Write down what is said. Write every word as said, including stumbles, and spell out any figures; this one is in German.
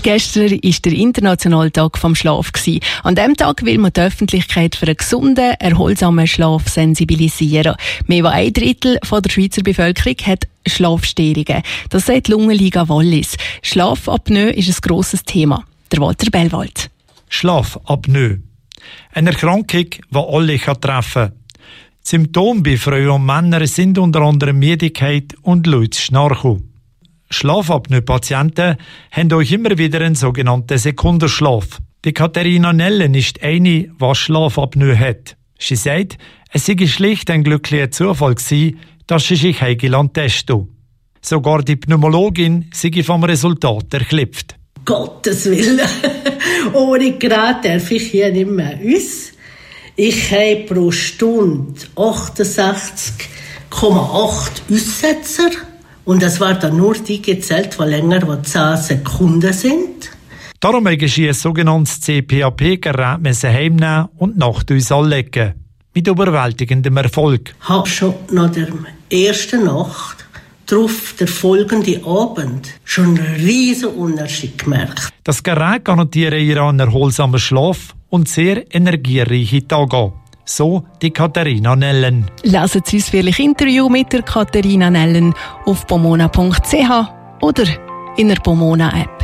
Gestern war der internationale Tag vom Schlaf. An diesem Tag will man die Öffentlichkeit für einen gesunden, erholsamen Schlaf sensibilisieren. Mehr als ein Drittel von der Schweizer Bevölkerung hat Schlafstörungen. Das sagt die Lungenliga Wallis. Schlafapnoe ist ein grosses Thema. Der Walter Bellwald. Schlafapnoe. Eine Erkrankung, die alle treffen kann. Die Symptome bei Frauen und Männern sind unter anderem Müdigkeit und lautes Schnarchen. Schlafapnoe-Patienten haben auch immer wieder einen sogenannten Sekundenschlaf. Die Katharina Nellen ist eine, die Schlafapnoe hat. Sie sagt, es sei schlicht ein glücklicher Zufall gewesen, dass sie sich heimgelandet testen. Sogar die Pneumologin sei vom Resultat erschlüpft. Gottes Willen! Ohne Gerät darf ich hier nicht mehr aus. Ich habe pro Stunde achtundsechzig Komma acht Aussetzer. Und das war dann nur die gezählt, die länger als zehn Sekunden sind. Darum musste sie ein sogenanntes C P A P-Gerät heimnehmen und Nacht uns anlegen. Mit überwältigendem Erfolg. Ich habe schon nach der ersten Nacht darauf, der folgende Abend, schon einen riesen Unterschied gemerkt. Das Gerät garantiert ihr einen erholsamen Schlaf und sehr energiereiche Tage an. So die Katharina Nellen. Lesen Sie das ausführliche Interview mit der Katharina Nellen auf pomona punkt c h oder in der Pomona App.